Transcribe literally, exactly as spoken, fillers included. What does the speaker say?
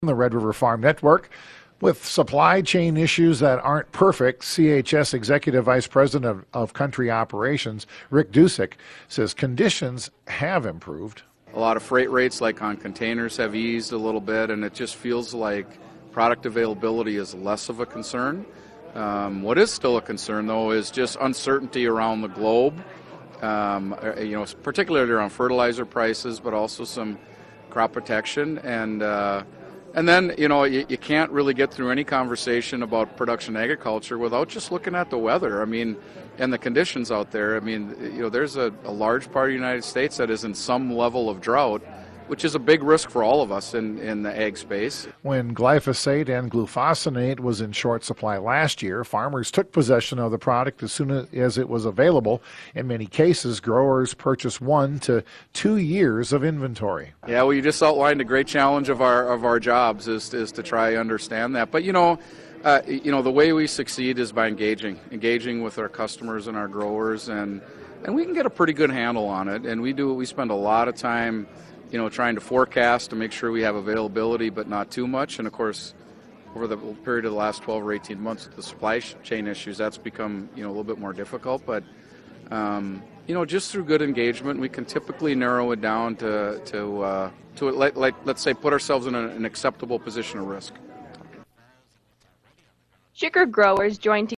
The Red River Farm Network. With supply chain issues that aren't perfect, C H S Executive Vice President of, of Country Operations, Rick Dusick, says conditions have improved. A lot of freight rates, like on containers, have eased a little bit, and it just feels like product availability is less of a concern. Um, what is still a concern, though, is just uncertainty around the globe, um, you know, particularly around fertilizer prices, but also some crop protection. And uh, And then, you know, you, you can't really get through any conversation about production agriculture without just looking at the weather. I mean, and the conditions out there. I mean, you know, there's a, a large part of the United States that is in some level of drought, which is a big risk for all of us in, in the ag space. When glyphosate and glufosinate was in short supply last year, farmers took possession of the product as soon as it was available. In many cases, growers purchased one to two years of inventory. Yeah, well, you just outlined a great challenge of our of our jobs is, is to try to understand that. But, you know, uh, you know, the way we succeed is by engaging, engaging with our customers and our growers, and, and we can get a pretty good handle on it. And we do. We spend a lot of time, you know, trying to forecast to make sure we have availability, but not too much. And of course, over the period of the last twelve or eighteen months with the supply chain issues, that's become, you know, a little bit more difficult. But, um, you know, just through good engagement, we can typically narrow it down to, to, uh, to like, like, let's say, put ourselves in a, an acceptable position of risk. Sugar growers joined